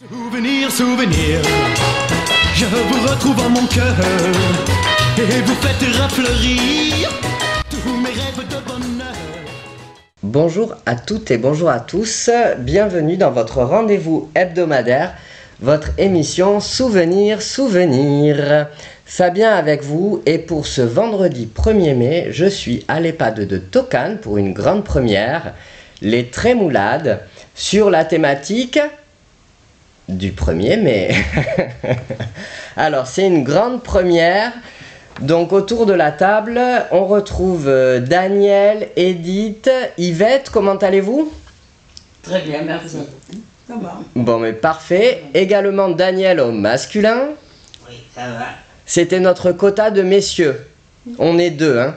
Souvenir, souvenir, je vous retrouve en mon cœur et vous faites refleurir tous mes rêves de bonheur. Bonjour à toutes et bonjour à tous, bienvenue dans votre rendez-vous hebdomadaire, votre émission Souvenir, Souvenir. Fabien avec vous et pour ce vendredi 1er mai, je suis à l'EHPAD de Tokane pour une grande première, les Trémoulades, sur la thématique du 1er mai. Alors c'est une grande première, donc autour de la table, on retrouve Daniel, Edith, Yvette, comment allez-vous? Très bien, merci. Ça va. Bon mais parfait, également Daniel au masculin. Oui, ça va. C'était notre quota de messieurs. On est deux, hein.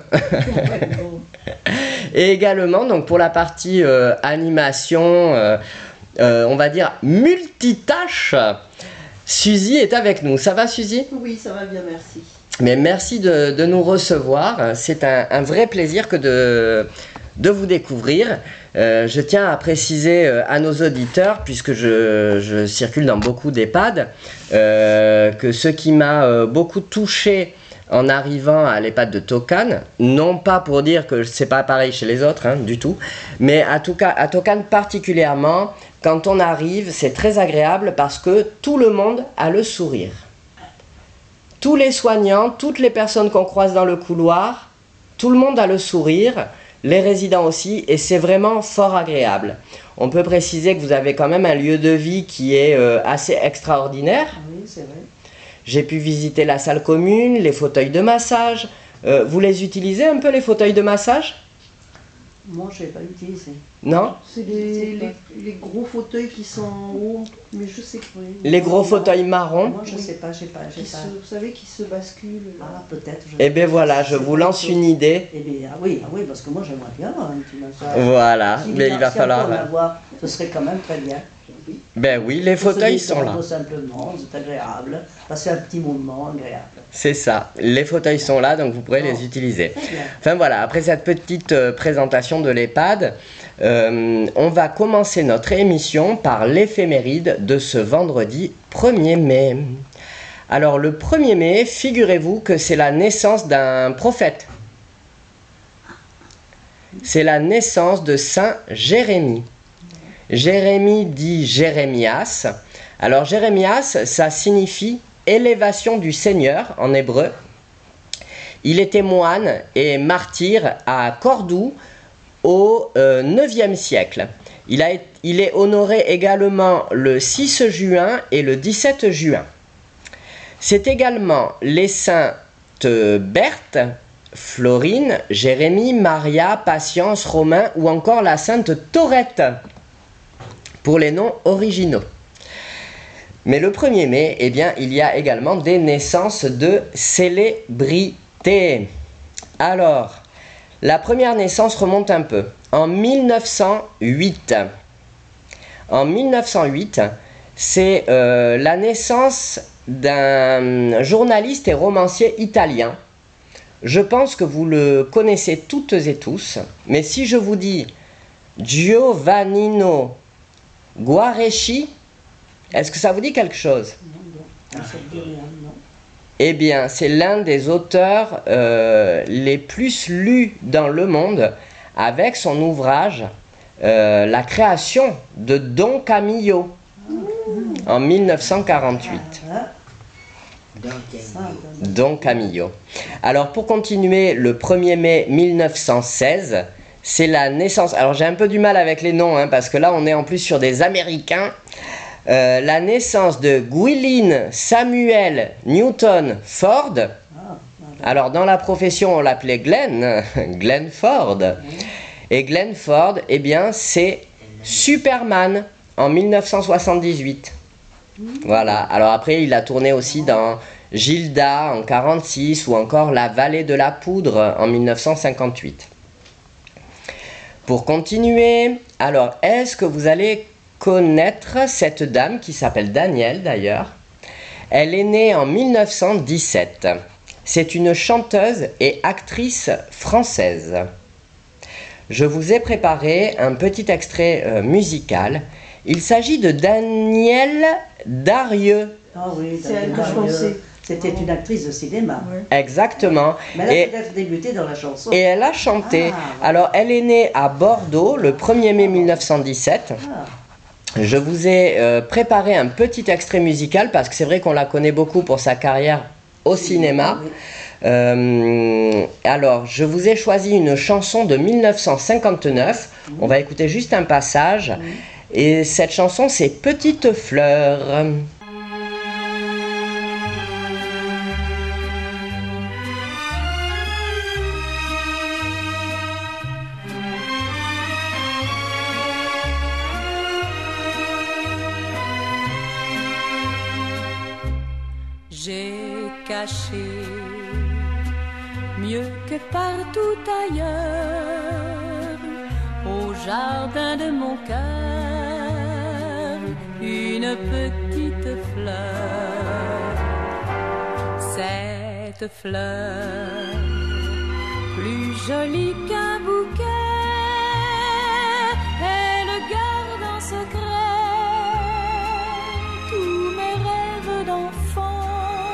Et également, donc pour la partie animation, on va dire multitâche, Suzy est avec nous. Ça va, Suzy? Oui, ça va bien, merci. Mais merci de nous recevoir. C'est un vrai plaisir que de vous découvrir. Je tiens à préciser à nos auditeurs, puisque je circule dans beaucoup d'EHPAD, que ce qui m'a beaucoup touché en arrivant à l'EHPAD de Tokane, non pas pour dire que c'est pas pareil chez les autres, hein, du tout, mais à Tokane particulièrement, quand on arrive, c'est très agréable parce que tout le monde a le sourire. Tous les soignants, toutes les personnes qu'on croise dans le couloir, tout le monde a le sourire, les résidents aussi, et c'est vraiment fort agréable. On peut préciser que vous avez quand même un lieu de vie qui est assez extraordinaire. Oui, c'est vrai. J'ai pu visiter la salle commune, les fauteuils de massage. Vous les utilisez un peu, les fauteuils de massage? Moi, je ne l'ai pas utilisé. Non? C'est les gros fauteuils qui sont en haut, mais je sais pas. Les gros fauteuils marrons? Moi, je sais pas, j'ai pas. Vous savez, qui se basculent. Là. Ah, peut-être. Eh bien voilà, je vous lance une idée. Eh bien, oui, parce que moi, j'aimerais bien avoir un petit massage. Voilà, Si mais il va falloir... Si on peut l'avoir, ce serait quand même très bien. Oui. Ben oui, les fauteuils sont là. Simplement, c'est agréable. Passer un petit moment agréable. C'est ça, les fauteuils sont là, donc vous pourrez les utiliser. Enfin voilà, après cette petite présentation de l'EHPAD, on va commencer notre émission par l'éphéméride de ce vendredi 1er mai. Alors le 1er mai, figurez-vous que c'est la naissance d'un prophète. C'est la naissance de Saint Jérémie. Jérémie dit Jérémias. Alors Jérémias, ça signifie élévation du Seigneur en hébreu. Il était moine et martyr à Cordoue au 9e siècle. Il est honoré également le 6 juin et le 17 juin. C'est également les saintes Berthe, Florine, Jérémie, Maria, Patience, Romain ou encore la sainte Taurette pour les noms originaux. Mais le 1er mai, eh bien, il y a également des naissances de célébrités. Alors, la première naissance remonte un peu. En 1908. En 1908, c'est la naissance d'un journaliste et romancier italien. Je pense que vous le connaissez toutes et tous. Mais si je vous dis Giovannino Guareschi, est-ce que ça vous dit quelque chose? Non, ça ne dit rien, non. Eh bien, c'est l'un des auteurs les plus lus dans le monde avec son ouvrage La création de Don Camillo en 1948. Don Camillo. Alors, pour continuer, le 1er mai 1916, c'est la naissance... Alors, j'ai un peu du mal avec les noms, hein, parce que là, on est en plus sur des Américains. La naissance de Gwyneth Samuel Newton Ford. Alors dans la profession on l'appelait Glenn Ford. Et Glenn Ford, eh bien c'est Superman en 1978. Voilà, alors après il a tourné aussi dans Gilda en 1946 ou encore La Vallée de la Poudre en 1958. Pour continuer, alors est-ce que vous allez connaître cette dame qui s'appelle Danielle d'ailleurs? Elle est née en 1917. C'est une chanteuse et actrice française. Je vous ai préparé un petit extrait musical Il s'agit de Danielle Darieux. Ah oui, C'est elle que je pensais. C'était une actrice de cinéma. Exactement. Mais elle a Et, peut-être débuté dans la chanson. et elle a chanté. Ah, ouais. Alors, elle est née à Bordeaux le 1er mai 1917. Ah. Je vous ai préparé un petit extrait musical parce que c'est vrai qu'on la connaît beaucoup pour sa carrière au cinéma. Oui. Alors, je vous ai choisi une chanson de 1959. On va écouter juste un passage. Et cette chanson, c'est Petite fleur. J'ai caché mieux que partout ailleurs au jardin de mon cœur une petite fleur. Cette fleur, plus jolie qu'un bouquet, elle garde en secret tous mes rêves d'enfant,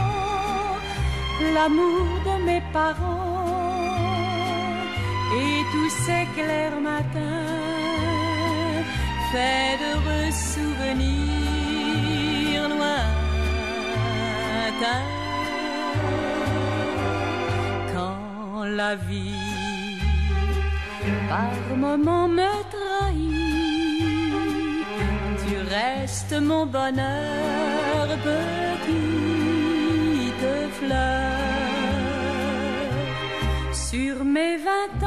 l'amour de mes parents et tous ces clairs matins faits d'heureux souvenirs lointains. Quand la vie par moments me trahit, tu restes mon bonheur, petite fleur. Sur mes 20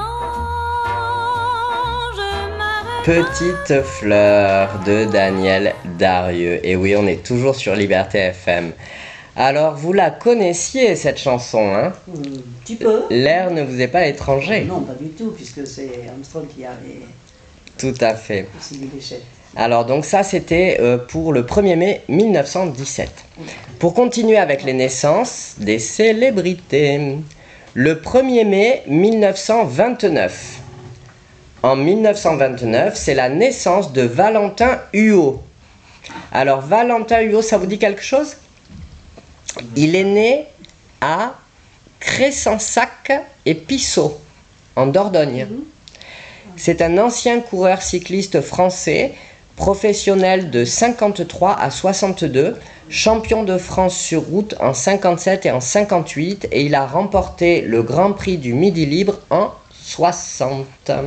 ans, je m'arrête. Petite fleur de Danielle Darieux. Et oui, on est toujours sur Liberté FM. Alors, vous la connaissiez, cette chanson, hein? Un petit peu. L'air ne vous est pas étranger. Non, pas du tout, puisque c'est Armstrong qui avait Tout à fait. aussi mis l'échelle. Alors, donc ça, c'était pour le 1er mai 1917. Pour continuer avec les naissances des célébrités. Le 1er mai 1929. En 1929, c'est la naissance de Valentin Huot. Alors, Valentin Huot, ça vous dit quelque chose? Il est né à Cressensac et Pissot, en Dordogne. C'est un ancien coureur cycliste français, professionnel de 53 à 62, champion de France sur route en 57 et en 58, et il a remporté le Grand Prix du Midi Libre en 60.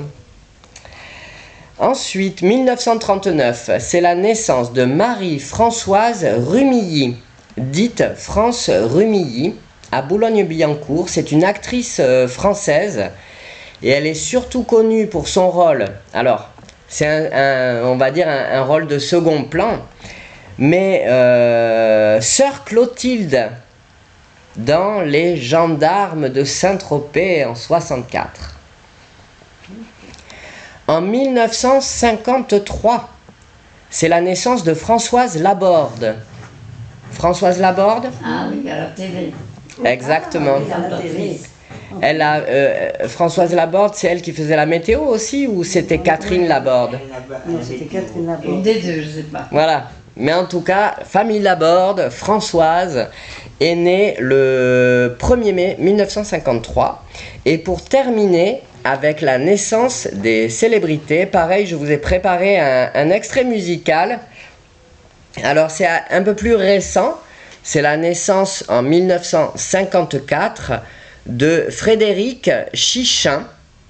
Ensuite, 1939, c'est la naissance de Marie-Françoise Rumilly, dite France Rumilly, à Boulogne-Billancourt. C'est une actrice française et elle est surtout connue pour son rôle. Alors, c'est on va dire un rôle de second plan, mais Sœur Clotilde dans Les Gendarmes de Saint-Tropez en 64. En 1953, c'est la naissance de Françoise Laborde. Françoise Laborde? Ah oui, à la télé. Exactement. À la télé. Elle a, Françoise Laborde, c'est elle qui faisait la météo aussi, ou c'était Catherine Laborde? Non, c'était Catherine Une Laborde. des deux, je sais pas. Voilà. Mais en tout cas, famille Laborde, Françoise, est née le 1er mai 1953. Et pour terminer avec la naissance des célébrités, pareil, je vous ai préparé un extrait musical. Alors c'est un peu plus récent, c'est la naissance en 1954 de Frédéric Chichin.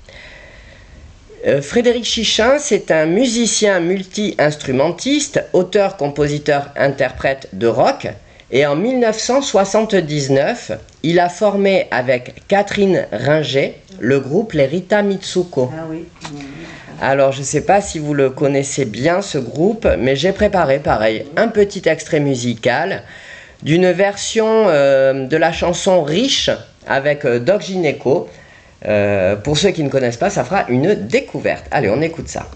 Frédéric Chichin, c'est un musicien multi-instrumentiste, auteur, compositeur, interprète de rock. Et en 1979, il a formé avec Catherine Ringer le groupe Les Rita Mitsuko. Ah oui. Alors, je ne sais pas si vous le connaissez bien, ce groupe, mais j'ai préparé, pareil, un petit extrait musical d'une version de la chanson Riche avec Doc Gineco. Pour ceux qui ne connaissent pas, ça fera une découverte. Allez, on écoute ça.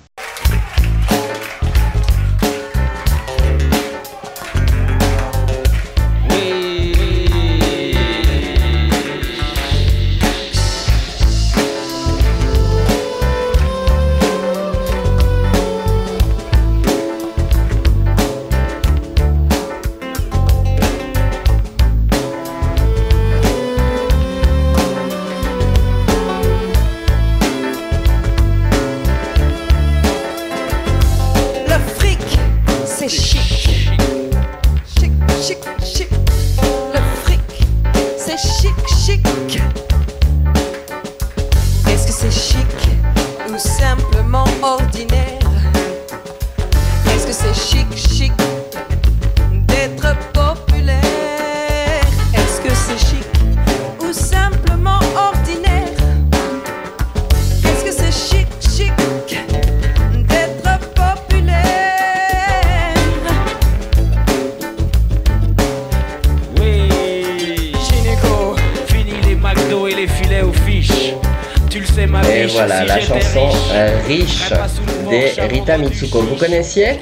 Et voilà la chanson Riche des Rita Mitsuko. Vous connaissiez?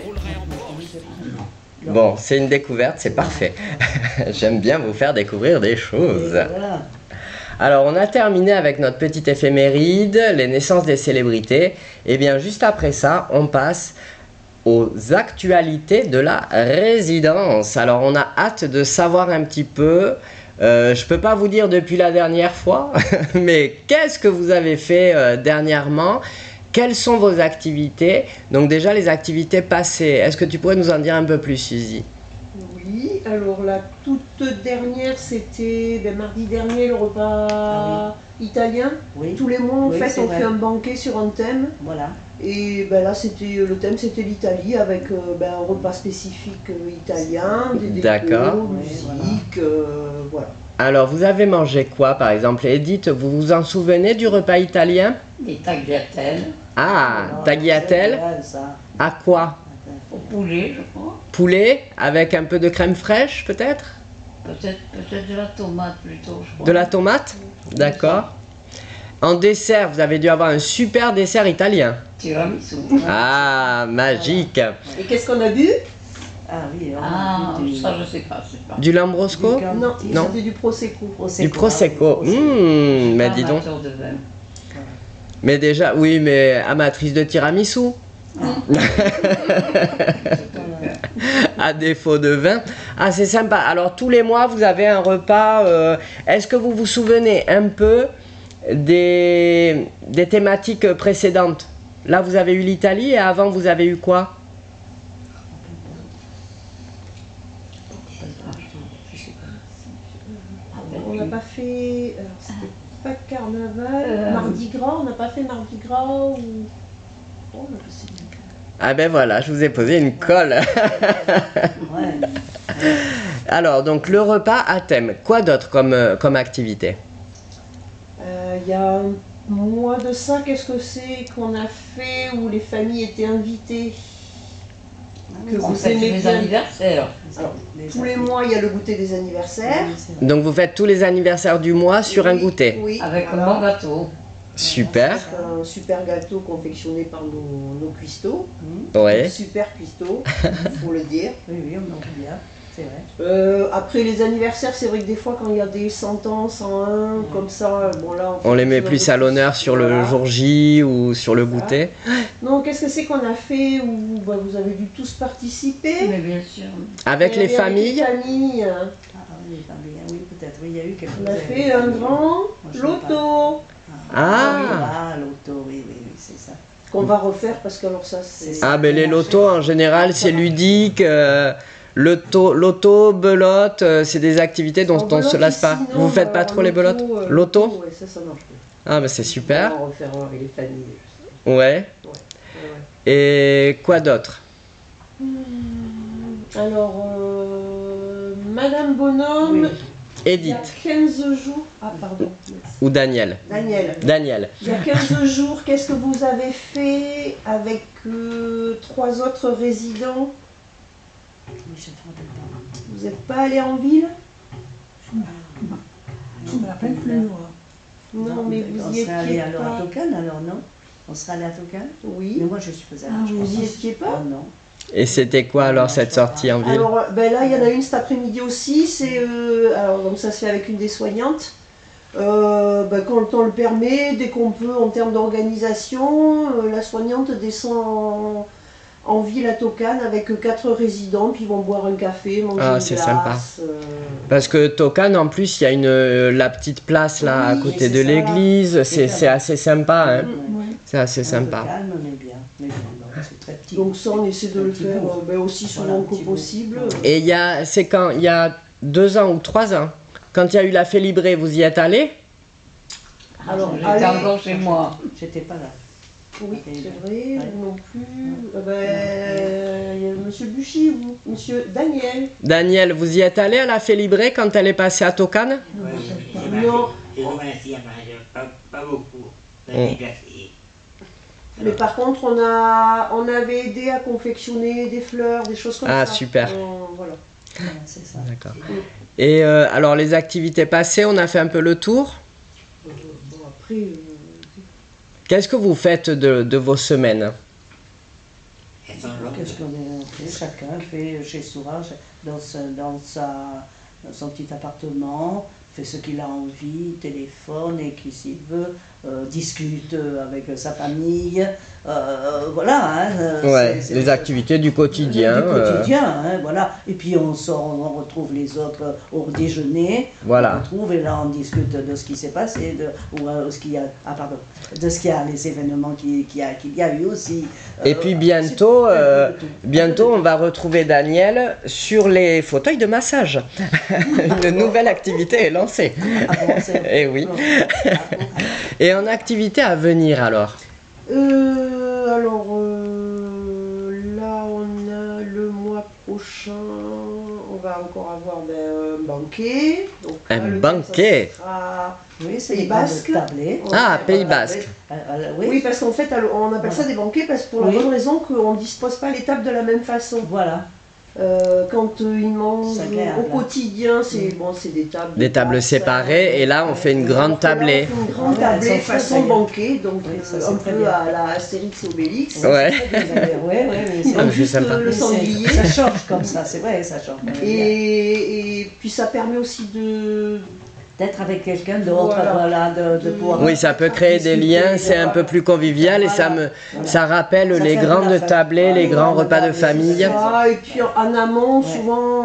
Bon, c'est une découverte, c'est parfait. J'aime bien vous faire découvrir des choses. Voilà. Alors, on a terminé avec notre petite éphéméride, les naissances des célébrités. Et bien, juste après ça, on passe aux actualités de la résidence. Alors, on a hâte de savoir un petit peu. Je peux pas vous dire depuis la dernière fois, mais qu'est-ce que vous avez fait dernièrement? Quelles sont vos activités? Donc déjà, les activités passées. Est-ce que tu pourrais nous en dire un peu plus, Suzy? Oui, alors la toute dernière, c'était mardi dernier, le repas italien. Oui. Tous les mois, en Oui, fait, c'est on vrai. fait un banquet sur un thème. Voilà. Et là, le thème, c'était l'Italie, avec un repas spécifique italien, des décos, D'accord. musique, voilà. Alors, vous avez mangé quoi, par exemple? Edith, vous vous en souvenez du repas italien? Des tagliatelles Ah, Alors, tagliatelle. c'est génial, ça. À quoi? au poulet, je crois. Poulet avec un peu de crème fraîche, peut-être? Peut-être de la tomate plutôt, je crois. De la tomate? D'accord. En dessert, vous avez dû avoir un super dessert italien. Tiramisu. Ah, magique. Et qu'est-ce qu'on a bu? Ah oui, on a Ah, vu du- ça je sais pas, je sais pas. Du Lambrosco? Du Non, Non. c'était du Prosecco. Du Prosecco. Je suis Mais pas dis donc. amateur de vin. Mais déjà, oui, mais amatrice de tiramisu. À défaut de vin. Ah, c'est sympa. Alors, tous les mois, vous avez un repas. Est-ce que vous vous souvenez un peu des thématiques précédentes? Là, vous avez eu l'Italie et avant, vous avez eu quoi? On n'a pas fait. Alors, c'était pas carnaval. Mardi Gras, on n'a pas fait Mardi Gras ou. Oh, on a passé une- Ah ben voilà, je vous ai posé une colle. Ouais. Alors, donc, le repas à thème. Quoi d'autre comme activité? Il y a un mois de ça, qu'est-ce que c'est qu'on a fait où les familles étaient invitées? Que On vous fête aimez les bien. anniversaires. Alors, tous les mois, il y a le goûter des anniversaires. Donc, vous faites tous les anniversaires du mois sur un Oui, goûter. Oui, Avec voilà. un bon gâteau. Super. Avec un super gâteau confectionné par nos cuistots. Ouais. Super cuistots, il faut le dire. Oui, oui, on en fait bien, c'est vrai. Après les anniversaires, c'est vrai que des fois, quand il y a des 100 ans, 101, comme ça, bon là... On les met fait un plus peu à l'honneur sur le Voilà. jour J ou sur le goûter. Non, qu'est-ce que c'est qu'on a fait où vous avez dû tous participer? Mais bien sûr. Avec Il y les avait familles. Avec les familles. Ah oui, les familles, oui, peut-être, oui, il y a eu quelque chose. On a fait un grand je sais loto Ah. Ah, l'auto, oui, oui, oui, c'est ça. qu'on va refaire parce que alors ça c'est... Ah ben les lotos en général c'est ludique. Loto, belote, c'est des activités dont on se lasse pas. Vous faites pas trop les belotes? Loto? Ouais, ça marche pas. Ah ben c'est super. On va refaire avec les familles. Ouais. Ouais. Et quoi d'autre? Alors, Madame Bonhomme, Oui. il y Edith a 15 jours... Ah pardon, merci. ou Daniel? Daniel. Daniel. Il y a 15 jours, qu'est-ce que vous avez fait avec 3 autres résidents? Oui, je me rappelle pas. Vous n'êtes pas allé en ville? Je me rappelle plus, moi. Non, mais vous y On serait allé étiez alors à pas. Tocane, alors non? On serait allé à Tocane? Mais Oui. moi, je suis pas allée. Ah, je oui. pense. Vous y étiez pas? Ah non. Et c'était quoi alors cette sortie en ville? Alors là, il y en a une cet après-midi aussi. C'est alors donc ça se fait avec une des soignantes. Quand on le permet, dès qu'on peut en termes d'organisation, la soignante descend en ville à Tocane avec 4 résidents, puis ils vont boire un café, manger Ah, une c'est glace. sympa. Parce que Tocane en plus il y a la petite place là à Oui, côté c'est de ça. l'église. C'est assez sympa. Hein. Ouais. C'est assez Un sympa. peu calme, mais bien. Mais bon, non, c'est très petit. Donc ça, on essaie de Un le petit faire bout. aussi Voilà, souvent un que petit bout. possible. Et c'est quand il y a 2 ans ou 3 ans, quand il y a eu la Félibrée, vous y êtes allé? Alors, J'étais allez. encore chez moi. J'étais pas là. Oui, Et c'est ben, vrai, ouais. vous non plus. Il y a Monsieur Buchy, vous, Monsieur Daniel. Daniel, vous y êtes allé à la Félibrée quand elle est passée à Tocane? Non, Je vous remercie, pas beaucoup. Mm. Déplacé. mais par contre, on avait aidé à confectionner des fleurs, des choses comme ça. Ah, super. Voilà. Ouais, c'est ça. D'accord. Et alors les activités passées, on a fait un peu le tour. Bon, après, Qu'est-ce que vous faites de vos semaines? Elles sont longues. Qu'est-ce qu'on fait? Chacun fait chez soi, dans son petit appartement, fait ce qu'il a envie, téléphone et qui s'il veut, discute avec sa famille. Voilà. Hein, Ouais, c'est- les activités du quotidien. Du quotidien, hein, voilà. Et puis on sort, on retrouve les autres au déjeuner. Voilà. On retrouve et là on discute de ce qui s'est passé, de ce qu'il y a, les événements qu'il y a eu aussi. Et puis bientôt, c'est- tout. bientôt, on va retrouver Daniel sur les fauteuils de massage. Une nouvelle activité est lancée. Ah bon, c'est- Eh oui. Et en activité à venir alors? Là, on a le mois prochain, on va encore avoir un banquet. Donc, Un là, le thème, banquet. ça sera Oui, c'est Pays les grandes Basque. tablées. Ah, Pays Voilà, Basque. Oui, parce qu'en fait, on appelle ça des banquets parce pour la Oui. bonne raison qu'on ne dispose pas les tables de la même façon. Voilà. Quand ils mangent C'est agréable. au quotidien, c'est des tables. Des tables séparées, et là on fait une grande tablée. Une grande Ouais, tablée elles sont façon très bien. banquet, donc Oui, ça, un c'est très peu bien. à la Astérix et Obélix. Ouais. Ouais, Ils Ah, ont mais c'est juste sympa. le sanglier. Ça change comme ça, c'est vrai, ça change. Et puis ça permet aussi D'être avec quelqu'un d'autre, voilà, de pouvoir. Oui, ça peut créer des liens, c'est un peu plus convivial et ça rappelle Ça les fait un peu grandes la fête. tablées, les Ouais, grands ouais, repas de ouais, famille. c'est ça. Et puis en amont, Ouais.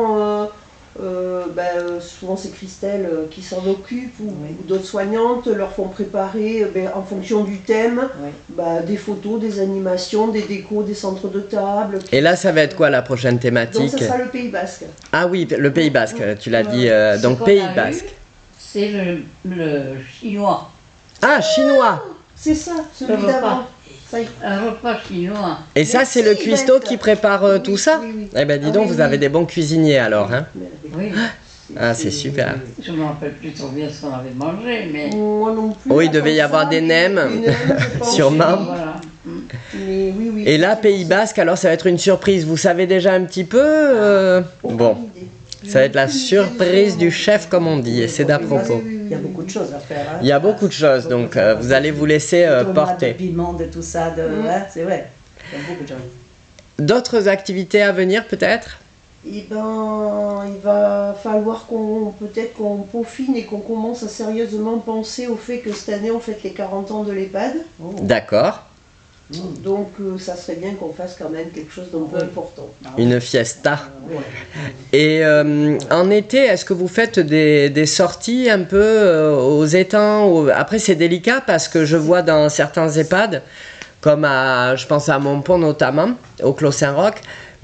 souvent c'est Christelle qui s'en occupe ou Oui. d'autres soignantes leur font préparer en fonction du thème Oui. des photos, des animations, des décos, des centres de table. Et là, ça va être quoi la prochaine Donc thématique? ça sera le Pays Basque. Ah oui, le Pays Basque, tu l'as dit, Ce donc qu'on Pays a eu, Basque. C'est le chinois. Ah, chinois! C'est ça, celui repas. d'avant. Ça y est. Un repas chinois. Et ça, c'est le Merci, cuistot Yvette. qui prépare tout ça? Oui, oui. Eh ben dis Ah donc, oui, vous oui. avez des bons cuisiniers alors, hein? Oui. Ah, c'est super. Je ne me rappelle plus trop bien ce qu'on avait mangé, mais. Moi non plus. Oh, il à devait y part avoir ça, des nems, je pense. sûrement. Voilà. Mais oui, oui. Et là, Pays Basque, alors ça va être une surprise. Vous savez déjà un petit peu Aucune Bon, idée. ça va être la surprise du chef, comme on dit, et c'est d'à propos. Il y a beaucoup de choses à faire. Hein. Il y a beaucoup de choses, donc vous allez vous laisser De tomates, porter. de piment, de tout ça, hein, c'est vrai. Il y a beaucoup de choses. D'autres activités à venir peut-être? Eh ben, il va falloir peut-être qu'on peaufine et qu'on commence à sérieusement penser au fait que cette année on fête les 40 ans de l'EHPAD. Oh. D'accord. Donc ça serait bien qu'on fasse quand même quelque chose d'un peu Oui. important. Une fiesta. Ouais. Et en été, est-ce que vous faites des sorties un peu aux étangs Après, c'est délicat parce que je vois dans certains EHPAD, comme je pense à Montpont notamment, au Clos Saint-Roch,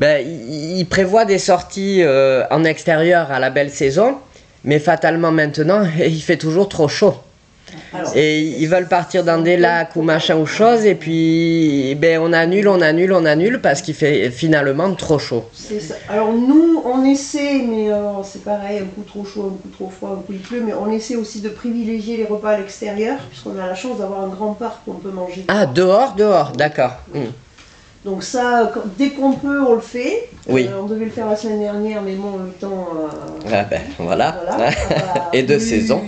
ils prévoient des sorties en extérieur à la belle saison, mais fatalement maintenant, il fait toujours trop chaud. Alors, Et ils veulent partir dans des lacs ou machin ou chose, et puis on annule parce qu'il fait finalement trop chaud. C'est ça. Alors nous, on essaie, mais c'est pareil, un coup trop chaud, un coup trop froid, un coup il pleut, mais on essaie aussi de privilégier les repas à l'extérieur, puisqu'on a la chance d'avoir un grand parc où on peut manger. Ah, dehors, d'accord. Donc ça, dès qu'on peut, on le fait. Oui. On devait le faire la semaine dernière, mais bon, le temps... Ah voilà. Et de saison.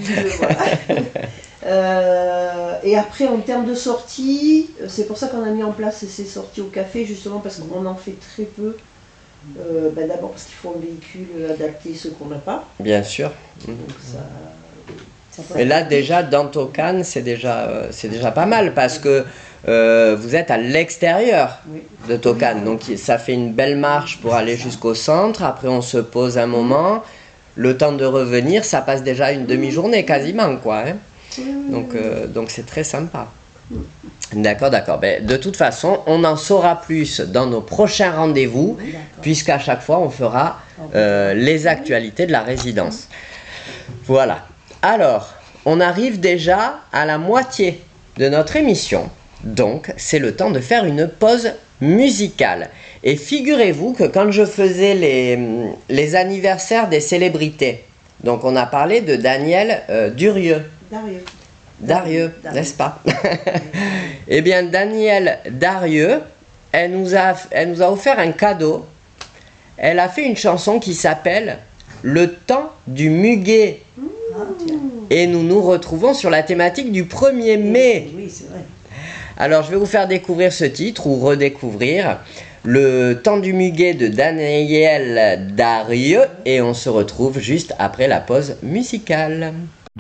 Et après, en termes de sorties, c'est pour ça qu'on a mis en place ces sorties au café, justement parce qu'on en fait très peu. D'abord parce qu'il faut un véhicule adapté, ce qu'on n'a pas. Bien sûr. Donc ça peut Et là déjà dans Tokane, c'est déjà pas mal parce que vous êtes à l'extérieur Oui. de Tokane, donc ça fait une belle marche pour aller jusqu'au centre. Après on se pose un moment, le temps de revenir, ça passe déjà une demi-journée quasiment quoi. Hein. Donc c'est très sympa. D'accord. De toute façon, on en saura plus dans nos prochains rendez-vous, puisqu'à chaque fois, on fera les actualités de la résidence. Voilà. Alors, on arrive déjà à la moitié de notre émission. Donc, c'est le temps de faire une pause musicale. Et figurez-vous que quand je faisais les anniversaires des célébrités, donc on a parlé de Daniel Durieux. Darieux, n'est-ce pas? Eh bien, Daniel Darieux, elle nous a offert un cadeau. Elle a fait une chanson qui s'appelle « Le temps du muguet ». Ah, tiens. Et nous nous retrouvons sur la thématique du 1er mai. Oui, c'est vrai. Alors je vais vous faire découvrir ce titre ou redécouvrir Le temps du muguet de Daniel Darieux et on se retrouve juste après la pause musicale.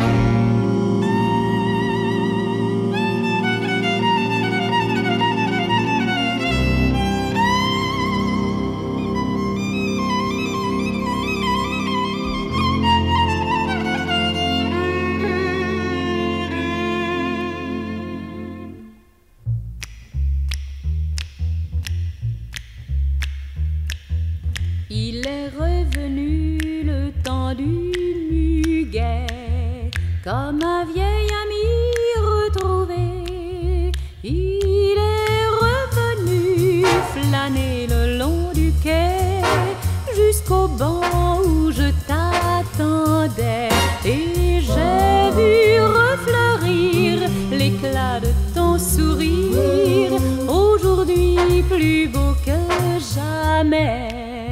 Il est revenu le temps du muguet, comme un vieil ami retrouvé. Il est revenu flâner le long du quai, jusqu'au banc où je t'attendais. Et j'ai vu refleurir l'éclat de ton sourire, aujourd'hui plus beau que jamais.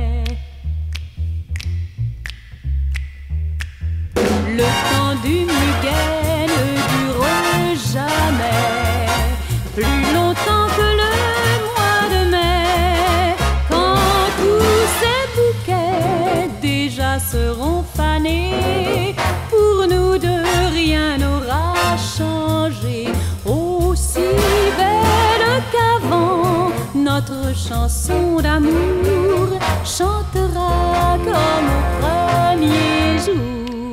Le temps du muguet ne dure jamais, plus longtemps que le mois de mai, quand tous ces bouquets déjà seront fanés. Pour nous deux, rien n'aura changé, aussi belle qu'avant, notre chanson d'amour chantera comme au premier jour.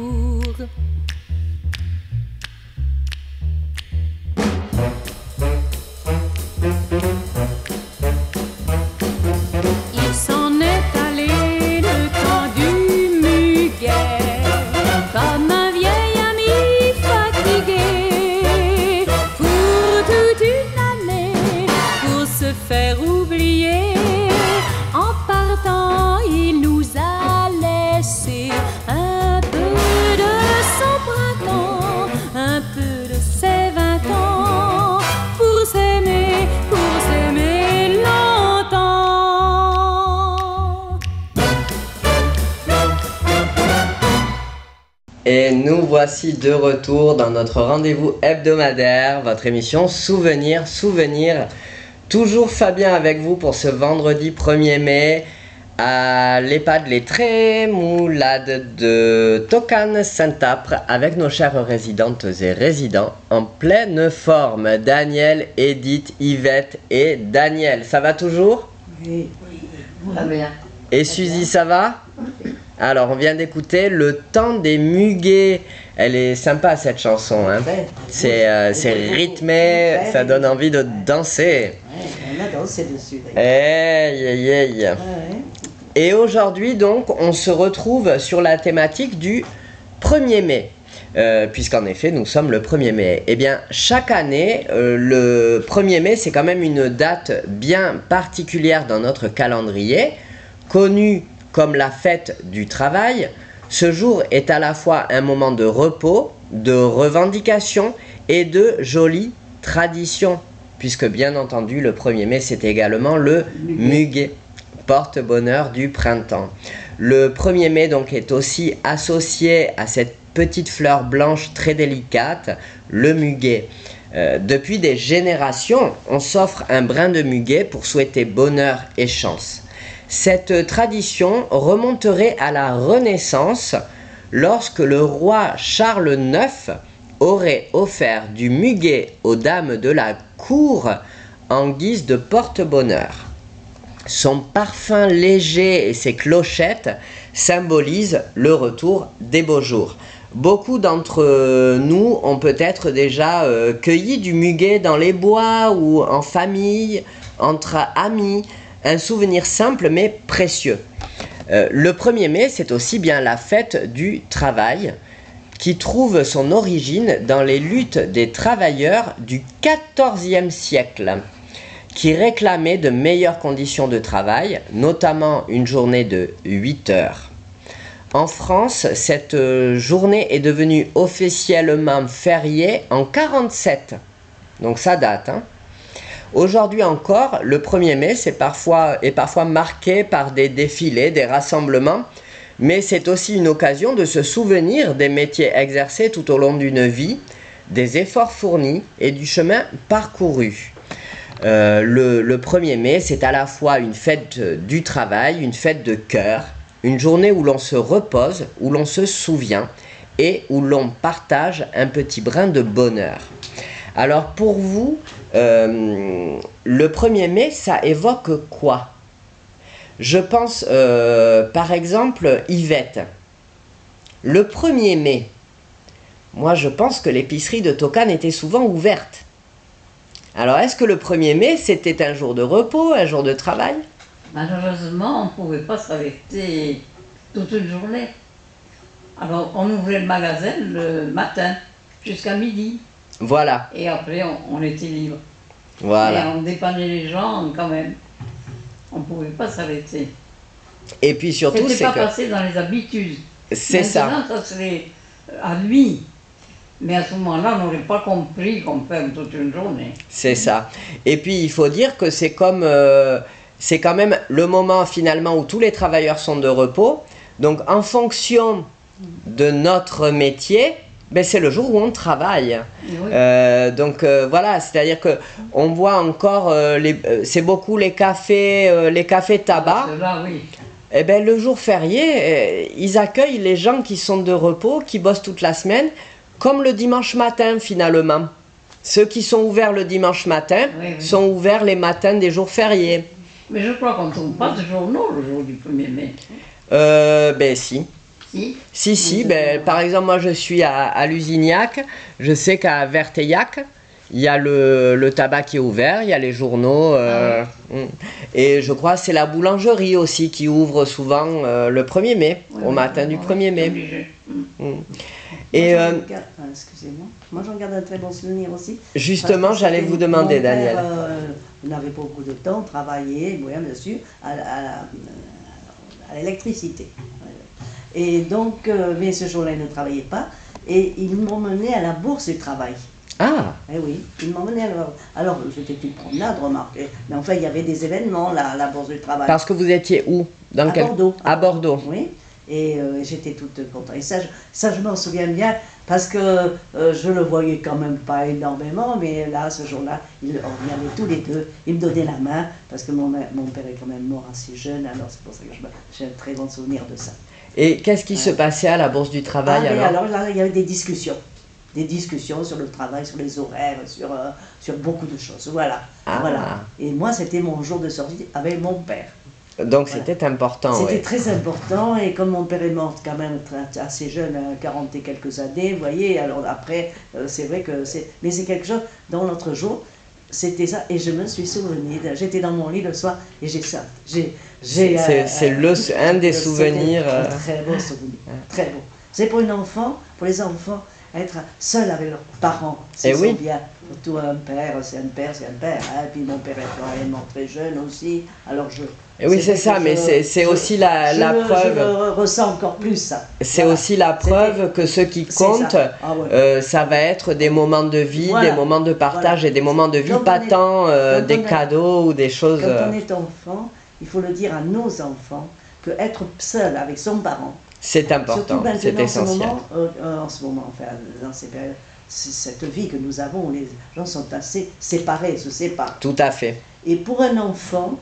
Il s'en est allé le temps du muguet, comme un vieil ami fatigué, pour toute une année, pour se faire oublier. En partant, il nous a laissé un peu de son printemps, un peu de ses 20 ans, pour s'aimer longtemps. Et nous voici de retour dans notre rendez-vous hebdomadaire, votre émission Souvenir. Toujours Fabien avec vous pour ce vendredi 1er mai à l'EHPAD Les Trémoulades de Tocane-Saint-Apre avec nos chères résidentes et résidents en pleine forme. Daniel, Edith, Yvette et Daniel. Ça va toujours? Oui. Très bien. Et Suzy, ça va? Alors, on vient d'écouter Le temps des muguets. Elle est sympa cette chanson, hein? C'est rythmé, ça donne envie de danser. Ouais, on a dansé dessus. Hey. Et aujourd'hui, donc, on se retrouve sur la thématique du 1er mai. Puisqu'en effet, nous sommes le 1er mai. Eh bien, chaque année, le 1er mai, c'est quand même une date bien particulière dans notre calendrier, connue comme la fête du travail. Ce jour est à la fois un moment de repos, de revendication et de jolie tradition, puisque bien entendu le 1er mai c'est également le muguet, porte-bonheur du printemps. Le 1er mai donc est aussi associé à cette petite fleur blanche très délicate, le muguet. Depuis des générations, on s'offre un brin de muguet pour souhaiter bonheur et chance. Cette tradition remonterait à la Renaissance, lorsque le roi Charles IX aurait offert du muguet aux dames de la cour en guise de porte-bonheur. Son parfum léger et ses clochettes symbolisent le retour des beaux jours. Beaucoup d'entre nous ont peut-être déjà cueilli du muguet dans les bois ou en famille, entre amis. Un souvenir simple mais précieux. Le 1er mai, c'est aussi bien la fête du travail qui trouve son origine dans les luttes des travailleurs du XIVe siècle qui réclamaient de meilleures conditions de travail, notamment une journée de 8 heures. En France, cette journée est devenue officiellement fériée en 1947. Donc ça date, hein. Aujourd'hui encore, le 1er mai est parfois marqué par des défilés, des rassemblements, mais c'est aussi une occasion de se souvenir des métiers exercés tout au long d'une vie, des efforts fournis et du chemin parcouru. Le 1er mai, c'est à la fois une fête du travail, une fête de cœur, une journée où l'on se repose, où l'on se souvient et où l'on partage un petit brin de bonheur. Alors pour vous, le 1er mai, ça évoque quoi? Je pense par exemple Yvette. Le 1er mai, moi je pense que l'épicerie de Tokane était souvent ouverte. Alors est-ce que le 1er mai c'était un jour de repos, un jour de travail? Malheureusement, on ne pouvait pas s'arrêter toute une journée. Alors on ouvrait le magasin le matin jusqu'à midi. Voilà, Et après on était libre. voilà. Et on dépannait les gens quand même. On ne pouvait pas s'arrêter. Et puis surtout C'était c'est pas que passé dans les habitudes. c'est ça. Maintenant, ça serait à lui. Mais à ce moment-là, on n'aurait pas compris qu'on ferme toute une journée. C'est ça. Et puis il faut dire que c'est comme c'est quand même le moment finalement où tous les travailleurs sont de repos. Donc en fonction de notre métier, ben, c'est le jour où on travaille. Oui. Voilà, c'est-à-dire que on voit encore c'est beaucoup les cafés tabac. Cela, oui. Eh ben le jour férié, ils accueillent les gens qui sont de repos, qui bossent toute la semaine, comme le dimanche matin finalement. Ceux qui sont ouverts le dimanche matin Oui, oui. sont ouverts les matins des jours fériés. Mais je crois qu'on ne trouve pas de journaux le jour du 1er mai. Ben si. Si. Si, ben, par exemple, moi je suis à Lusignac, je sais qu'à Verteillac, il y a le tabac qui est ouvert, il y a les journaux, et je crois que c'est la boulangerie aussi qui ouvre souvent le 1er mai, au matin du 1er mai. Obligé. Et Excusez-moi. Moi, j'en garde un très bon souvenir aussi. justement, Parce que j'allais c'était vous demander, mon père, Daniel. n'avait pas beaucoup de temps, travaillait, oui, bien sûr, à l'électricité. Et donc, mais ce jour-là, il ne travaillait pas, et il m'emmenait à la bourse du travail. Ah, Eh oui, il m'emmenait à la... Alors, c'était une promenade, remarquez. Mais enfin, il y avait des événements, là, à la bourse du travail. parce que vous étiez où? Dans À Bordeaux. À Bordeaux. Oui, et j'étais toute contente. Et ça, je m'en souviens bien, parce que je le voyais quand même pas énormément, mais là, ce jour-là, on y allait tous les deux. Il me donnait la main, parce que mon père est quand même mort assez jeune, alors c'est pour ça que j'ai un très bon souvenir de ça. Et qu'est-ce qui se passait à la Bourse du Travail Mais alors? alors là, il y avait des discussions sur le travail, sur les horaires, sur beaucoup de choses. Voilà. Ah. Voilà. Et moi, c'était mon jour de sortie avec mon père. Donc Voilà. c'était important. C'était ouais. très important, et comme mon père est mort quand même assez jeune, à 40 et quelques années, vous voyez, alors après, c'est vrai que c'est... Mais c'est quelque chose, dans l'autre jour, c'était ça, et je me suis souvenu, j'étais dans mon lit le soir, et j'ai ça. C'est un des souvenirs. Un très beau souvenir, très beau. C'est pour les enfants, être seul avec leurs parents, c'est oui. bien. Surtout un père, c'est un père. Hein. Et puis mon père est quand même mort très jeune aussi, alors Et oui, c'est ça, mais c'est aussi la preuve. Je le ressens encore plus, ça. C'est Voilà. aussi la preuve que ce qui C'est compte, ça. Ah ouais. ça va être des moments de vie, Voilà. des moments de partage Voilà. et des moments de vie, Quand pas on est- tant quand des on est- cadeaux ou des choses. Quand on est enfant, il faut le dire à nos enfants, que être seul avec son parent, C'est surtout important, maintenant, c'est essentiel. en ce moment, enfin, dans ces périodes, cette vie que nous avons, où les gens sont assez séparés, se séparent. Tout à fait. Et pour un enfant,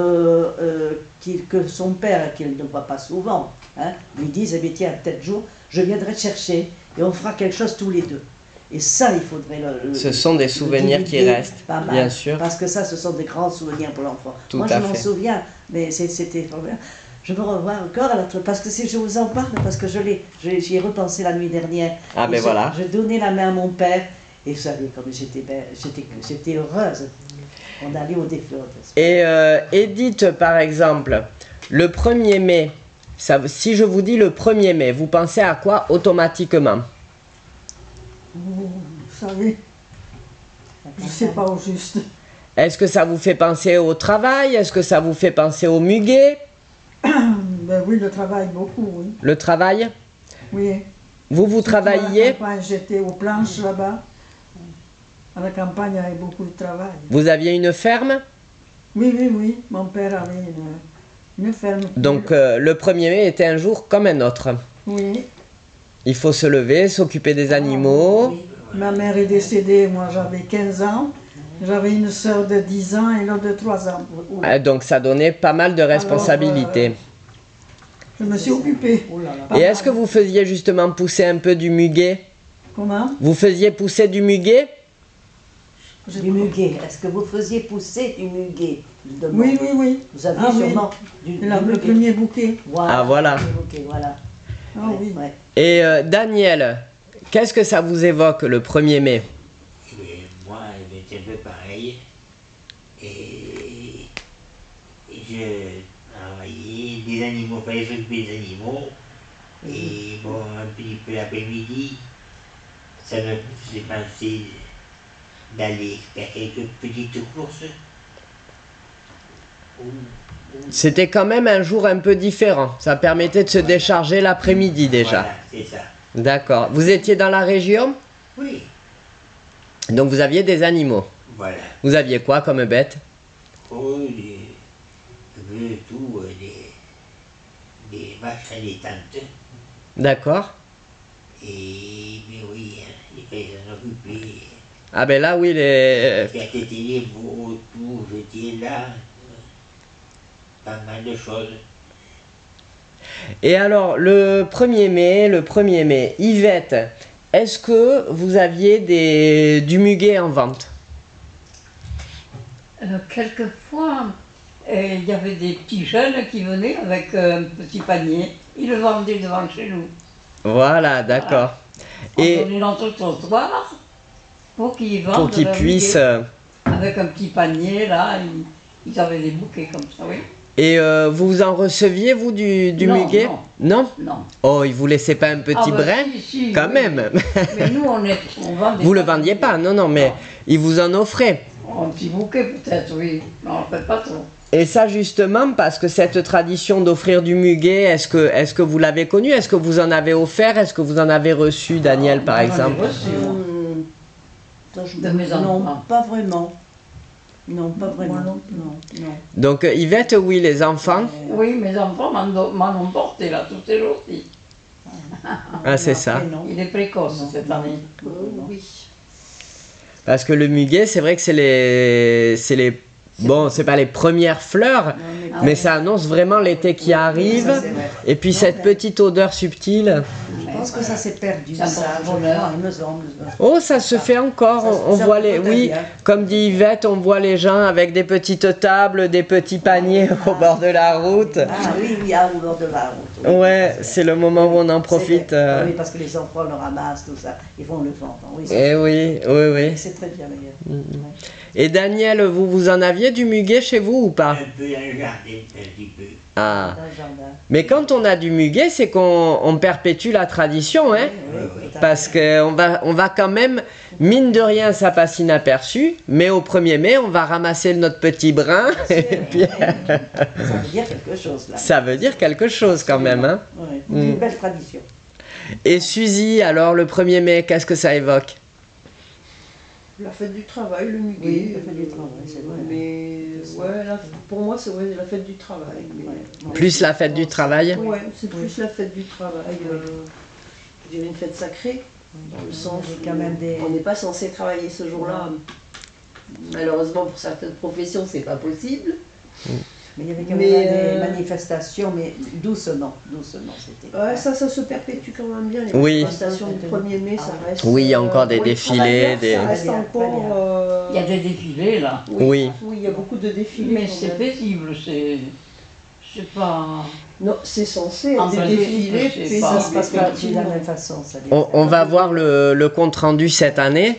que son père, qu'il ne voit pas souvent, hein, lui dise, eh bien, tiens, tel jour, je viendrai te chercher et on fera quelque chose tous les deux. Et ça, il faudrait Ce sont des souvenirs qui divulguer restent, pas mal, bien sûr. Parce que ça, ce sont des grands souvenirs pour l'enfant. Tout Moi, à je m'en fait. souviens, mais c'était formidable. Je me revois encore, parce que si je vous en parle, parce que j'y ai repensé la nuit dernière. Ah, Et ben voilà. Je donnais la main à mon père, et vous savez, comme j'étais heureuse. On allait au défi. Et Edith, par exemple, le 1er mai, si je vous dis le 1er mai, vous pensez à quoi automatiquement? Vous savez, je ne sais pas au juste. Est-ce que ça vous fait penser au travail? Est-ce que ça vous fait penser au muguet? Ben oui, le travail, beaucoup, oui. Le travail? Oui. Vous Surtout travailliez? À la campagne, j'étais aux planches là-bas. À la campagne, il y avait beaucoup de travail. Vous aviez une ferme? Oui. Mon père avait une ferme. Donc le 1er mai était un jour comme un autre. Oui. Il faut se lever, s'occuper des animaux. Oui. Ma mère est décédée, moi j'avais 15 ans. J'avais une sœur de 10 ans et l'autre de 3 ans. Donc ça donnait pas mal de responsabilités. Je me suis occupée. Oh là là. Et est-ce que vous faisiez justement pousser un peu du muguet? Comment? Vous faisiez pousser du muguet? Du muguet. Est-ce que vous faisiez pousser du muguet? Je demande. Oui, oui, oui. Vous aviez Ah oui. sûrement du Le muguet. premier bouquet. Voilà. Ah, voilà. Le premier bouquet, voilà. Ah Ouais, oui. ouais. Et Daniel, qu'est-ce que ça vous évoque le 1er mai? Et moi, c'est un peu pareil. Et je travaillais des animaux, il fallait s'occuper des animaux. Et bon, un petit peu l'après-midi, ça me faisait penser d'aller faire quelques petites courses. C'était quand même un jour un peu différent. Ça permettait de se décharger l'après-midi déjà. Voilà, c'est ça. D'accord. Vous étiez dans la région? Oui, Donc vous aviez des animaux. voilà. Vous aviez quoi comme bête? Oh, un peu tout, des vaches allaitantes. D'accord. Et mais oui, hein, il fallait s'en occuper. Ah ben là oui, les... Faire téter les veaux, tout, j'étais là. Pas mal de choses. Et alors, le 1er mai, Yvette, est-ce que vous aviez du muguet en vente? Quelquefois, il y avait des petits jeunes qui venaient avec un petit panier. Ils le vendaient devant chez nous. Voilà, d'accord. On Et donnait l'entre-trottoir pour qu'ils vendent pour qu'ils leur puissent... muguet. Avec un petit panier, là, ils avaient des bouquets comme ça, oui. Et vous en receviez, vous, du Non, muguet? non. Non? Non. Oh, ils vous laissaient pas un petit Ah bah brin? si, Quand oui. même. Mais nous, on vendait Vous le pas. vendiez pas, non, non, mais ils vous en offraient. Un petit bouquet peut-être, oui. Non, on ne fait pas trop. Et ça, justement, parce que cette tradition d'offrir du muguet, est-ce que vous l'avez connue? Est-ce que vous en avez offert? Est-ce que vous en avez reçu, Daniel, par J'en ai exemple? reçu, moi. Ça, je De me- mes non, enfants. pas vraiment. Non, pas vraiment. non non. Donc, Yvette, oui, les enfants. Oui, mes enfants m'en ont porté là, tous ces jours-ci. Ah, c'est ça. Après, non. Il est précoce Non, cette non. année. Oui. Parce que le muguet, c'est vrai que c'est les... Bon, c'est pas les premières fleurs, Non, mais ça annonce vraiment l'été qui arrive. Ça, c'est vrai. Et puis cette petite odeur subtile. Je pense que ça s'est perdu, Ça ça. porte bonheur. Il me semble. Oh, ça se fait encore. On Ça voit se les, peut oui, bien. comme dit Yvette, on voit les gens avec des petites tables, des petits paniers au bord de la route. Ah oui, oui, au bord de la route. Oui, Ouais, ça, c'est le moment où on en profite. C'est vrai. Oui, parce que les enfants le ramassent, tout ça. Ils vont le vendre. Oui, Eh oui, oui, oui. c'est très bien, d'ailleurs. Et Daniel, vous en aviez du muguet chez vous ou pas? Un peu dans le jardin, un petit peu. Ah. Dans le jardin. Mais quand on a du muguet, c'est qu'on perpétue la tradition, hein? Oui, oui, tout à Parce fait. qu'on va quand même, mine de rien, ça passe inaperçu, mais au 1er mai, on va ramasser notre petit brin, et puis Ça veut dire quelque chose, là. ça veut dire quelque chose quand même, hein? Oui, une belle tradition. Et Suzy, alors, le 1er mai, qu'est-ce que ça évoque? La fête du travail, le muguet. Oui, la fête du travail, c'est vrai. Mais ouais, pour moi, c'est ouais, la fête du travail. Mais, Ouais. Plus la fête du travail? ouais, c'est plus la fête du travail. Je dirais une fête sacrée, dans le sens Il y a où quand même des- on n'est pas censé travailler ce jour-là. Malheureusement, pour certaines professions, c'est pas possible. Mais il y avait quand Mais, même des manifestations, mais doucement, c'était. Ouais, ça se perpétue quand même bien. Les Oui. manifestations du 1er mai, ça reste. Oui, il y a encore des oui, défilés, des- Ça reste encore. Il y a des défilés là. Oui. Oui, il y a beaucoup de défilés. Mais quand c'est même. paisible, c'est pas. Non, c'est censé être Entre des les défilés filles, je sais paisibles, pas. Ça se passe pas de la effectivement. même façon, ça. On va voir le compte rendu cette année.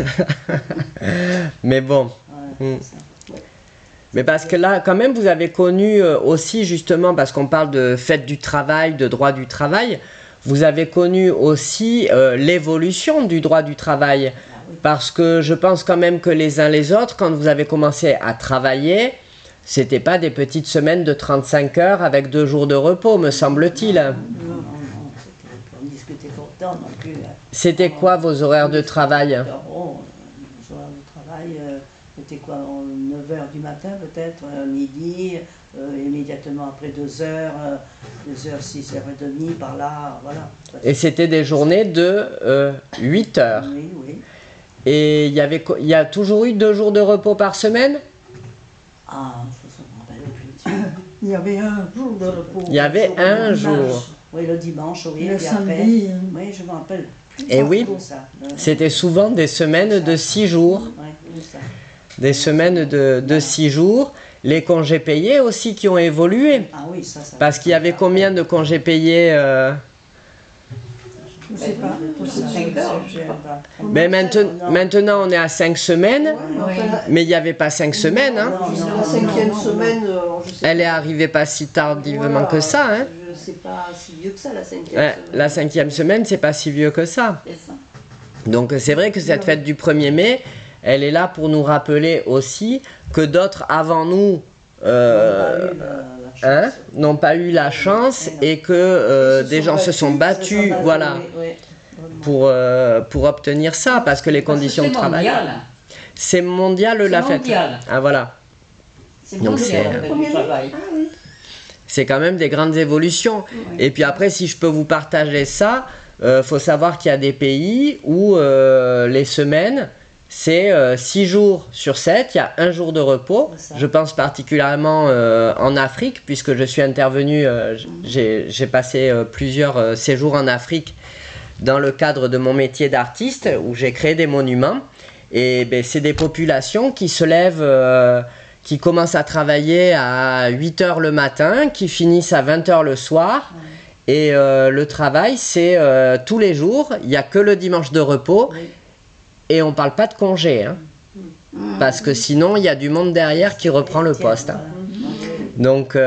Mais bon. Ouais, Mm. c'est ça. Mais parce que là, quand même, vous avez connu aussi, justement, parce qu'on parle de fête du travail, de droit du travail, vous avez connu aussi l'évolution du droit du travail. Parce que je pense quand même que les uns les autres, quand vous avez commencé à travailler, c'était pas des petites semaines de 35 heures avec 2 jours de repos, me semble-t-il. Non, on discutait pourtant non plus. C'était quoi vos horaires de travail? Bon, les horaires de travail, c'était quoi, 9h du matin peut-être, midi, immédiatement après 2h, 6h30 par là, voilà. Et c'était des journées de 8 heures. Oui, oui. Et il y a toujours eu 2 jours de repos par semaine? Ah, je ne me rappelle plus. Il y avait un jour de repos. Il y avait un Le dimanche. jour. Oui, le dimanche, oui. Le et puis après, samedi. oui, je me rappelle. Et oui, Tout ça. c'était souvent des semaines de 6 jours. Oui, tout ça. Des semaines de 6 jours. Les congés payés aussi qui ont évolué. Ah oui, ça. Parce qu'il y avait combien de congés payés Je ne sais pas. Mais maintenant, on est à 5 semaines. Mais il n'y avait pas 5 semaines. Hein. La 5e semaine, je sais Elle est pas. arrivée pas si tardivement Voilà, que ça. Hein. C'est pas si vieux que ça, la 5e Ouais, semaine. la 5e semaine, c'est pas si vieux que ça. C'est ça. Donc c'est vrai que cette fête du 1er mai, elle est là pour nous rappeler aussi que d'autres avant nous n'ont pas eu la chance et que des gens se sont battus voilà, pour obtenir ça, parce que les conditions de travail... C'est mondial la fête. Mondial. Ah voilà. C'est Donc, mondial, c'est- la fête du travail. Ah oui. C'est quand même des grandes évolutions. Et puis après, si je peux vous partager ça, faut savoir qu'il y a des pays où les semaines, c'est 6 jours sur 7, il y a un jour de repos. C'est ça. Je pense particulièrement en Afrique, puisque je suis intervenu, j'ai passé plusieurs séjours en Afrique dans le cadre de mon métier d'artiste, où j'ai créé des monuments. Et ben, c'est des populations qui se lèvent, qui commencent à travailler à 8 h le matin, qui finissent à 20 h le soir. Et le travail, c'est tous les jours, il n'y a que le dimanche de repos. Oui. Et on ne parle pas de congé, hein, parce que sinon, il y a du monde derrière qui reprend le poste. Hein. Donc,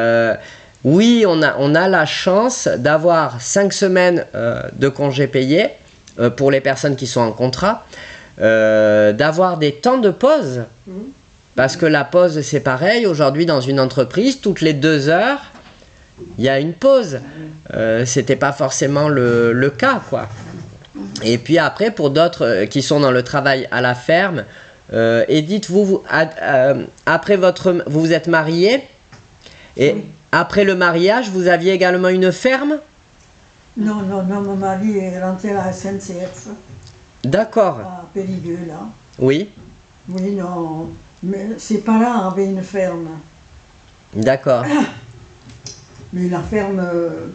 oui, on a la chance d'avoir 5 semaines de congés payés pour les personnes qui sont en contrat, d'avoir des temps de pause, parce que la pause, c'est pareil. Aujourd'hui, dans une entreprise, toutes les 2 heures, il y a une pause. C'était pas forcément le cas, quoi. Et puis après, pour d'autres qui sont dans le travail à la ferme, Edith, après vous vous êtes mariée, et après le mariage, vous aviez également une ferme? Non, mon mari est rentré à la SNCF, D'accord. à Périgueux, là. Oui, Oui, non, mais ses parents avaient une ferme. d'accord. Mais la ferme,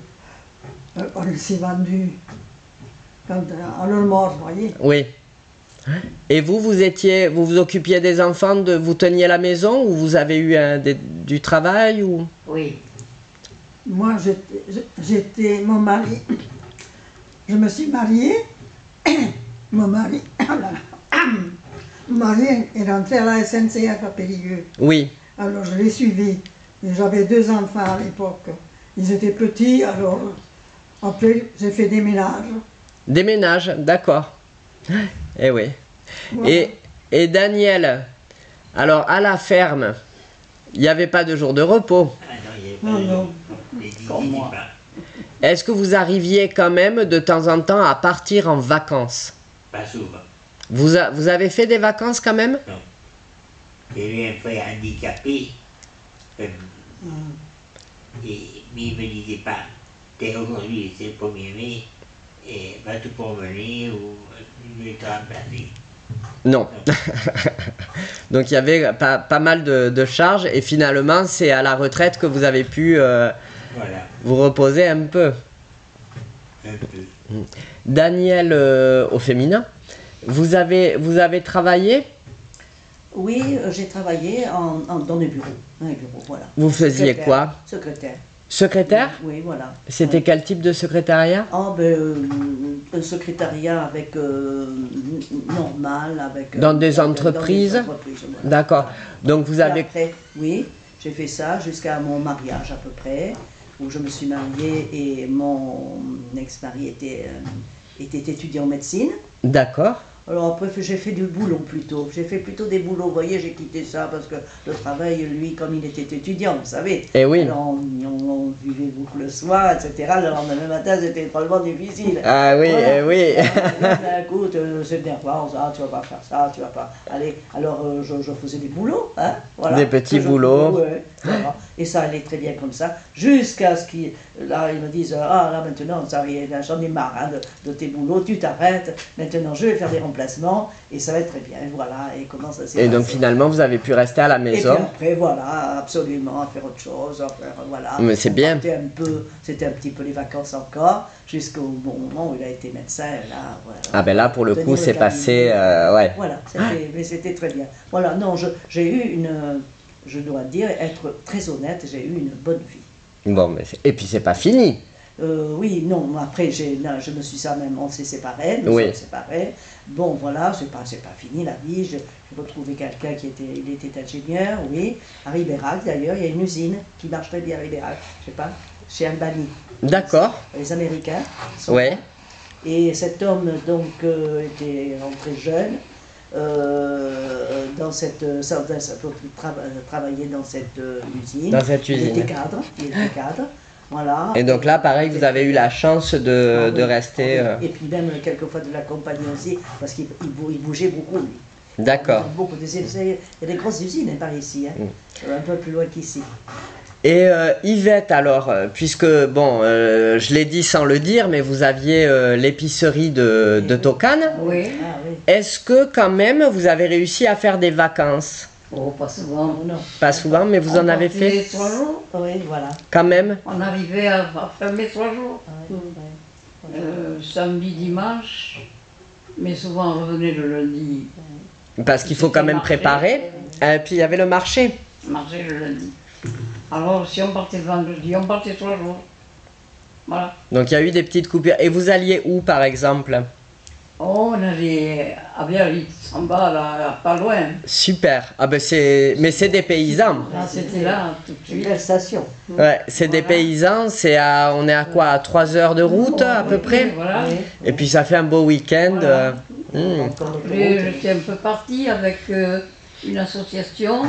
elle s'est vendue quand, à leur mort, vous voyez. Oui. Et vous vous occupiez des enfants, vous teniez la maison, ou vous avez eu du travail ou... Oui. Moi, j'étais mon mari. Je me suis mariée. Mon mari, mon mari est rentré à la SNCF à Périgueux. Oui, Alors je l'ai suivi. Et j'avais 2 enfants à l'époque. Ils étaient petits, alors après j'ai fait des ménages. des ménages, d'accord. Eh oui. Voilà. Et Daniel, alors à la ferme, il n'y avait pas de jour de repos. Ah non, il n'y avait pas Non, de non. Les dix, Comme il moi. pas. Est-ce que vous arriviez quand même de temps en temps à partir en vacances? Pas souvent. Vous avez fait des vacances quand même? J'ai eu un frère handicapé. Et, mais il me disait pas, t'es aujourd'hui, c'est le 1er mai, et va te promener ou je vais te remplacer. Non. Donc il y avait pas mal de charges, et finalement c'est à la retraite que vous avez pu Voilà, vous reposer un peu. un peu. Daniel, au féminin, vous avez travaillé? Oui, j'ai travaillé dans des bureaux. Dans les bureaux, voilà. Vous faisiez Secrétaire. quoi? Secrétaire. Secrétaire? Oui, voilà. C'était Oui. quel type de secrétariat? Un secrétariat avec normal, avec Dans des entreprises? Dans des entreprises, voilà. D'accord. Donc vous Et avez... après, oui, j'ai fait ça jusqu'à mon mariage à peu près, où je me suis mariée et mon ex-mari était étudiant en médecine. D'accord. Alors après, j'ai fait du boulot plutôt. J'ai fait plutôt des boulots. Vous voyez, j'ai quitté ça parce que le travail, lui, comme il était étudiant, vous savez. Eh oui. Alors, on vivait beaucoup le soir, etc. Le lendemain matin, c'était drôlement difficile. Ah oui, Voilà. eh oui. Écoute, c'est nerveux, ça, tu vas pas faire ça, tu vas pas. Allez, alors je faisais des boulots, hein, voilà. Des petits Je- boulots. Ouais, voilà. Et ça allait très bien comme ça, jusqu'à ce qu'ils là, ils me disent ah là maintenant, ça y est, j'en ai marre hein, de tes boulots, tu t'arrêtes, maintenant je vais faire des remplacements et ça va être très bien. Et voilà, et comment ça s'est Et passé. donc finalement, vous avez pu rester à la Et puis maison. après, voilà, absolument, à faire autre chose, à faire, voilà. Mais c'est On bien. partait un peu, c'était un petit peu les vacances encore, jusqu'au bon moment où il a été médecin, et là, voilà. Ah ben là, pour le Tenir coup, c'est cabinet. passé... ouais. Voilà, mais c'était très bien. Voilà, non, j'ai eu je dois dire, être très honnête, j'ai eu une bonne vie. Bon, et puis c'est pas fini. Oui, non, après, je me suis ça même, on s'est séparés, nous Oui. sommes séparés. Bon, voilà, c'est pas fini la vie. J'ai retrouvé quelqu'un il était ingénieur, oui, à Ribérac d'ailleurs, il y a une usine qui marche très bien à Ribérac, je sais pas, chez Albany. D'accord. Les Américains. sont Ouais. là. Et cet homme, donc, était rentré jeune, travailler dans cette usine. Dans cette usine. Il était cadre, voilà. Et donc là, pareil, vous avez eu la chance de Oui, rester... oui. Et puis même quelquefois de l'accompagner aussi, parce qu'il bougeait beaucoup, lui. D'accord. Beaucoup il y a des grosses usines par ici, hein, un peu plus loin qu'ici. Et Yvette, alors, puisque, bon, je l'ai dit sans le dire, mais vous aviez l'épicerie de Tokane. Oui. Ah oui. Est-ce que quand même, vous avez réussi à faire des vacances? Oh, pas souvent. Non. Pas souvent, mais vous en avez partait fait 3 jours. Oui, voilà. quand même? On arrivait à fermer 3 jours. Ouais, ouais. Samedi, dimanche. Mais souvent on revenait le lundi. Parce qu'il faut quand même Marché. préparer. Et puis il y avait le marché. Marcher le lundi. Alors si on partait le vendredi, on partait 3 jours. Voilà. Donc il y a eu des petites coupures. Et vous alliez où, par exemple? Oh, on allait à Biarritz, en bas, là, pas loin. Super. Ah ben mais c'est des paysans. Ah, c'était là, tout de Une suite. belle station. Ouais, c'est des paysans. On est à quoi? À 3 heures de route à peu près. Voilà. Oui. Et puis ça fait un beau week-end. Voilà. Encore l'autoroute. J'étais un peu partie avec une association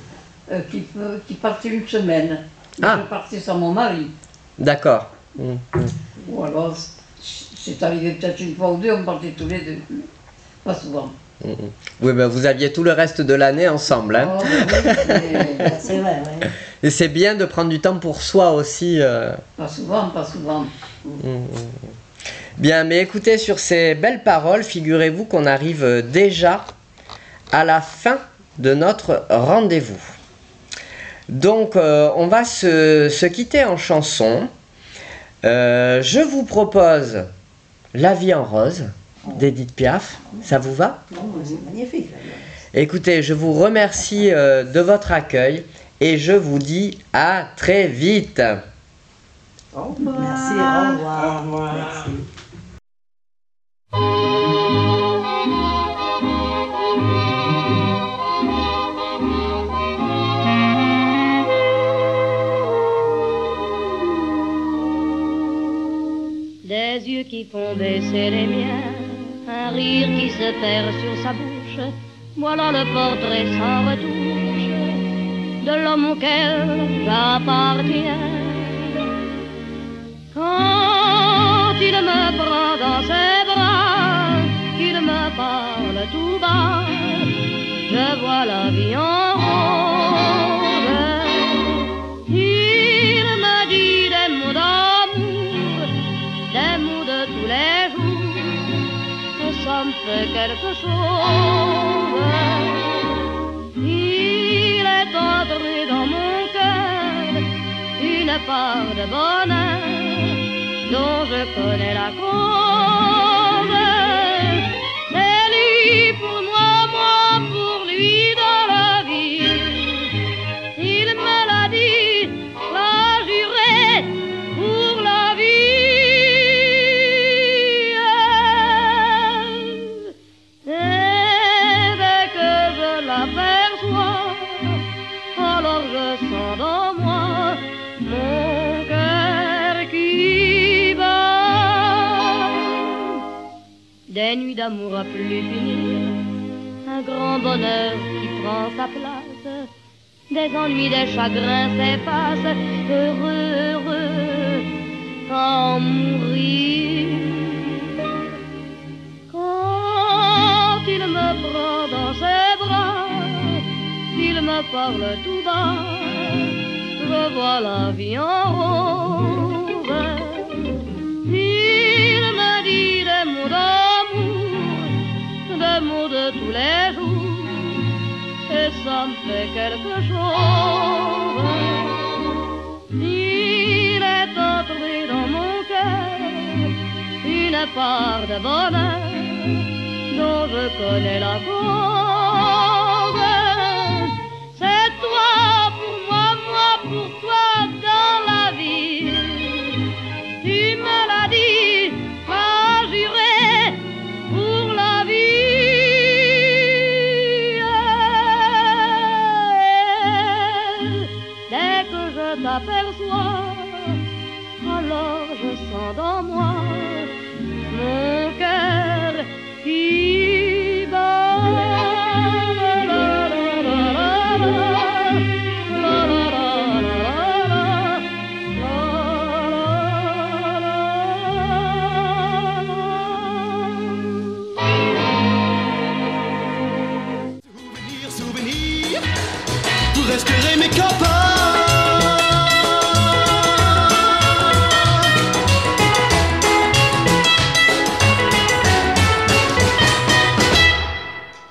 qui partait une semaine. Ah. Je partais sans mon mari. D'accord. Ou alors, c'est arrivé peut-être une fois ou deux, on partait tous les deux. Pas souvent. Oui, ben vous aviez tout le reste de l'année ensemble. Hein. Oh, ben oui, mais C'est vrai, oui. Et c'est bien de prendre du temps pour soi aussi. pas souvent, pas souvent. Bien, mais écoutez, sur ces belles paroles, figurez-vous qu'on arrive déjà à la fin de notre rendez-vous. Donc, on va se quitter en chanson. Je vous propose La vie en rose d'Edith Piaf. Ça vous va? Non, c'est magnifique. Là. Écoutez, je vous remercie de votre accueil et je vous dis à très vite. Au revoir. Merci, au revoir. Au revoir. Merci. Des yeux qui font baisser les miens, un rire qui se perd sur sa bouche, voilà le portrait sans retouche de l'homme auquel j'appartiens. Quand il me prend dans ses bras, qu'il me parle tout bas, je vois la vie en rose. Il me dit des mots d'amour, des mots de tous les jours, que ça me fait quelque chose. Il est entré dans mon cœur une part de bonheur dont je connais la cause. C'est lui pour moi, moi pour lui dans la vie. Il me l'a dit, l'a juré pour la vie. Et dès que je l'aperçois, alors je sens dans moi mon cœur qui bat. Des nuits d'amour à plus finir, un grand bonheur qui prend sa place, des ennuis, des chagrins s'effacent, heureux, heureux, à en mourir. Quand il me prend dans ses bras, il me parle tout bas, je revois la vie en rose. Il me dit des mots d'amour de tous les jours, et ça me fait quelque chose. Il est entré dans mon cœur une part de bonheur dont je connais la cause. C'est toi pour moi, moi pour toi.